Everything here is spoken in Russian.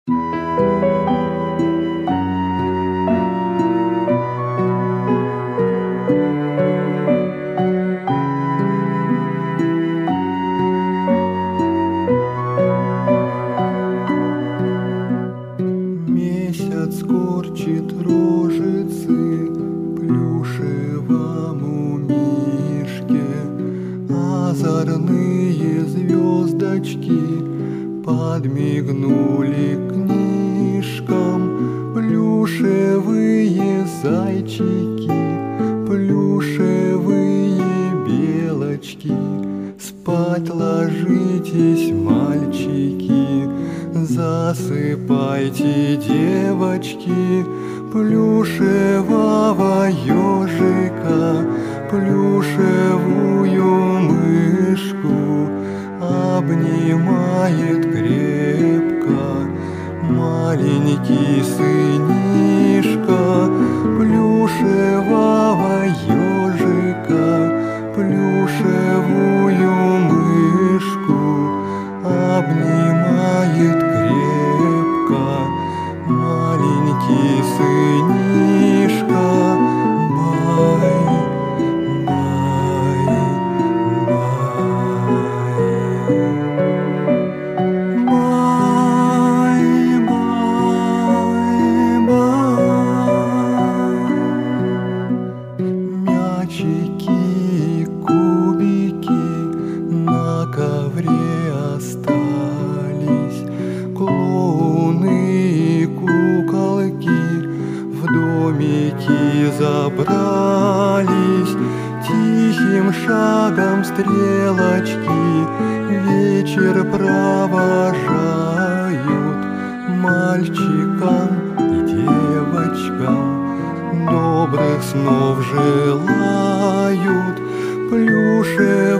Месяц корчит рожицы плюшевому мишке, озорные звездочки подмигнули книжкам. Плюшевые зайчики, плюшевые белочки, спать ложитесь, мальчики, засыпайте, девочки. Плюшевого ежика, плюшевую мышку обнимает крепко маленький сынишка. Плюшевого ежика, плюшевую мышку обнимает крепко маленький сынишка. Бай, бай, бай, бай, бай. Мячики и кубики на ковре остались, клоуны и куколки в домики забрались. Тихим шагом стрелочки вечер провожают, мальчикам и девочкам добрых снов желают. Плюшевые